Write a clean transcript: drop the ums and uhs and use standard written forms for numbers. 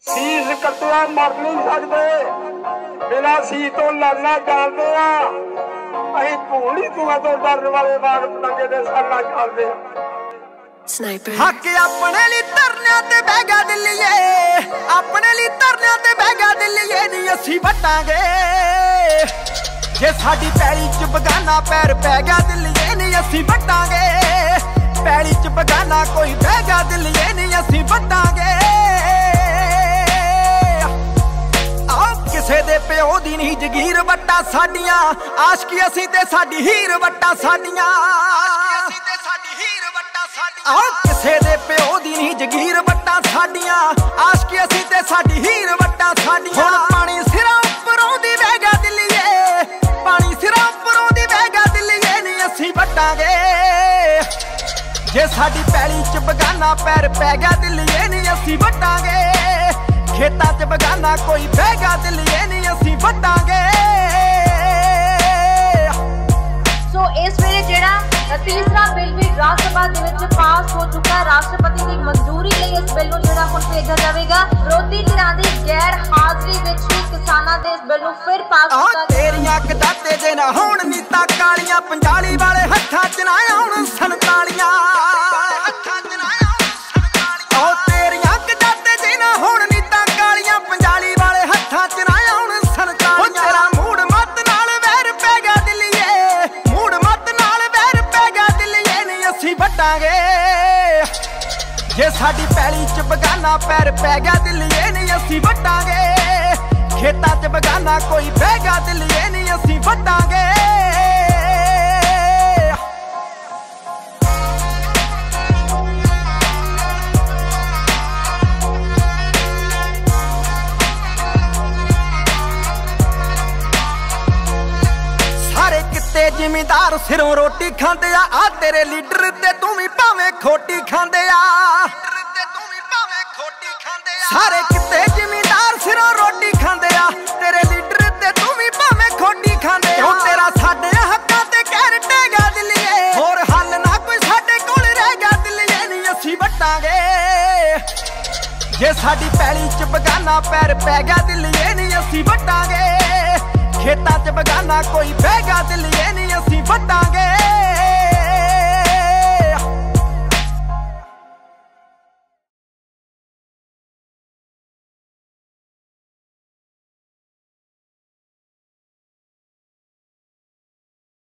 ਸੀਸ ਕੱਟਿਆ ਮਰ ਨਹੀਂ ਸਕਦੇ, ਬਿਨਾਂ ਸੀਸ ਤੋਂ ਲੜਨਾ ਜਾਣਦੇ ਆ ਅਸੀਂ। ਭੂਲੀ ਧੂਆਂ ਤੋਂ ਡਰਨ ਵਾਲੇ ਬਾਗ ਪਤੰਗੇ ਦੇ ਸਾਨਾ ਚੱਲਦੇ ਆ। ਹੱਕ ਆਪਣੇ ਲਈ ਧਰਨਿਆਂ ਤੇ ਬਹਿ ਗਿਆ ਦਿੱਲੀਏ, ਆਪਣੇ ਲਈ ਧਰਨਿਆਂ ਤੇ ਬਹਿ ਗਿਆ ਦਿੱਲੀਏ ਨੀ ਅਸੀਂ ਵਟਾਂਗੇ। ਜੇ ਸਾਡੀ ਪੈਲੀ ਚ ਬਗਾਨਾ ਪੈਰ ਪੈ ਗਿਆ ਦਿੱਲੀਏ ਨੀ ਅਸੀਂ ਵਟਾਂਗੇ। ਪੈਲੀ ਚ ਬਗਾਨਾ ਕੋਈ ਬਹਿ ਗਿਆ ਦਿੱਲੀਏ ਨੀ ਅਸੀਂ ਵਟਾਂਗੇ। ਆਹ ਕਿਸੇ ਦੇ ਪਿਓ ਦੀ ਨਹੀਂ ਜਗੀਰ ਵੱਟਾਂ ਸਾਡੀਆਂ, ਆਸ਼ਕੀ ਅਸੀਂ ਤੇ ਸਾਡੀ ਹੀਰ ਵੱਟਾਂ ਸਾਡੀਆਂ। ਆਹ ਕਿਸੇ ਦੇ ਪਿਓ ਦੀ ਨਹੀਂ ਜਗੀਰ ਵੱਟਾਂ ਸਾਡੀਆਂ, ਆਸ਼ਕੀ ਅਸੀਂ ਤੇ ਸਾਡੀ ਹੀਰ ਵੱਟਾਂ ਸਾਡੀਆਂ। ਹੁਣ ਪਾਣੀ ਸਿਰਾਂ ਉੱਪਰੋਂ ਦੀ ਵਹਿ ਗਿਆ ਦਿੱਲੀਏ, ਪਾਣੀ ਸਿਰਾਂ ਉੱਪਰੋਂ ਦੀ ਵਹਿ ਗਿਆ ਦਿੱਲੀਏ ਨੀ ਅਸੀਂ ਵਟਾਂਗੇ। ਜੇ ਸਾਡੀ ਪੈਲੀ ਚ ਬਗਾਨਾ ਪੈਰ ਪੈ ਗਿਆ ਦਿੱਲੀਏ ਨੀ ਅਸੀਂ ਵਟਾਂਗੇ। ਖੇਤਾਂ ਚ ਬਗਾਨਾ ਕੋਈ ਬਹਿ ਗਿਆ ਦਿੱਲੀਏ ਨੀ ਅਸੀਂ ਵਟਾਂਗੇ। ਸੋ ਇਸ ਵੇਲੇ ਜਿਹੜਾ ਤੀਸਰਾ ਬਿੱਲ ਵੀ ਰਾਜ ਸਭਾ ਦੇ ਵਿੱਚ ਪਾਸ ਹੋ ਚੁੱਕਾ ਹੈ। ਰਾਸ਼ਟਰਪਤੀ ਦੀ ਮਨਜ਼ੂਰੀ ਲਈ ਇਸ ਬਿੱਲ ਨੂੰ ਜਿਹੜਾ ਹੁਣ ਭੇਜਿਆ ਜਾਵੇਗਾ। ਵਿਰੋਧੀ ਧਿਰਾਂ ਦੀ ਗੈਰ ਹਾਜ਼ਰੀ ਵਿੱਚ ਹੀ ਕਿਸਾਨਾਂ ਦੇ ਇਸ ਬਿੱਲ ਨੂੰ ਫਿਰ ਪਾਸ ਕੀਤਾ। ਤੇਰੀਆਂ ਕਦਾਤੇ ਜੇ ਨਾ ਹੋਣ ਨੀਤਾਂ ਕਾਲੀਆਂ, ਪੰਜਾਲੀ ਵਾਲੇ ਹੱਥਾਂ ਚ ਨਾ ਆਉਣ ਸੰਤਾਲੀਆਂ। ਆਹ ਤੇਰੀਆਂ ਕਦਾਤੇ ਜੇ ਨਾ ਹੋਣ ਨੀਤਾਂ ਕਾਲੀਆਂ, ਪੰਜਾਲੀ ਵਾਲੇ ਹੱਥਾਂ ਚ ਨਾ ਆਉਣ ਸੰਤਾਲੀਆਂ। ਤੇਰਾ ਮੂਡ ਮੱਤ ਨਾਲ ਵੈਰ ਪੈ ਗਿਆ ਦਿੱਲੀਏ, ਮੂਡ ਮੱਤ ਨਾਲ ਵੈਰ ਪੈ ਗਿਆ ਦਿੱਲੀਏ ਨੀ ਅਸੀਂ ਵਟਾਂਗੇ। ਜੇ ਸਾਡੀ ਪੈਲੀ ਚ ਬਗਾਨਾ ਪੈਰ ਪੈ ਗਿਆ ਦਿੱਲੀਏ ਨੀ ਅਸੀਂ ਵਟਾਂਗੇ। ਖੇਤਾਂ ਚ ਬਗਾਨਾ ਕੋਈ ਬਹਿ ਗਿਆ ਦਿੱਲੀਏ ਨੀ ਅਸੀਂ ਵਟਾਂਗੇ। ਸਾਰੇ ਕਿਤੇ ਜ਼ਿਮੀਂਦਾਰ ਸਿਰੋਂ ਰੋਟੀ ਖਾਂਦੇ ਆ, ਆ ਤੇਰੇ ਲੀਡਰ ਤੇ ਤੂੰ ਵੀ ਭਾਵੇਂ ਖੋਟੀ ਖਾਂਦੇ ਆ। ਸਾਰੇ ਕਿਤੇ ਜ਼ਿਮੀਂਦਾਰ ਸਿਰੋਂ ਰੋਟੀ ਖਾਂਦੇ ਆ, ਤੇਰੇ ਲੀਡਰ ਤੇ ਤੂੰ ਵੀ ਭਾਵੇਂ ਖੋਟੀ ਖਾਂਦੇ ਆ। ਤੇਰਾ ਸਾਡੇ ਹੱਕਾਂ ਤੇ ਕਹਿਰ ਟੇਗਾ ਦਿੱਲੀਏ, ਹੋਰ ਹੱਲ ਨਾ ਕੋਈ ਸਾਡੇ ਕੋਲ ਰਹਿ ਗਿਆ ਦਿੱਲੀਏ ਨੀ ਅਸੀਂ ਵਟਾਂਗੇ। ਜੇ ਸਾਡੀ ਪੈਲੀ ਚ ਬਗਾਨਾ ਪੈਰ ਪੈ ਗਿਆ ਦਿੱਲੀਏ ਨੀ ਅਸੀਂ ਵਟਾਂਗੇ। ਖੇਤਾਂ ਚ ਬਗਾਨਾ ਕੋਈ ਬਹਿ ਗਿਆ ਦਿੱਲੀਏ ਨੀ ਅਸੀਂ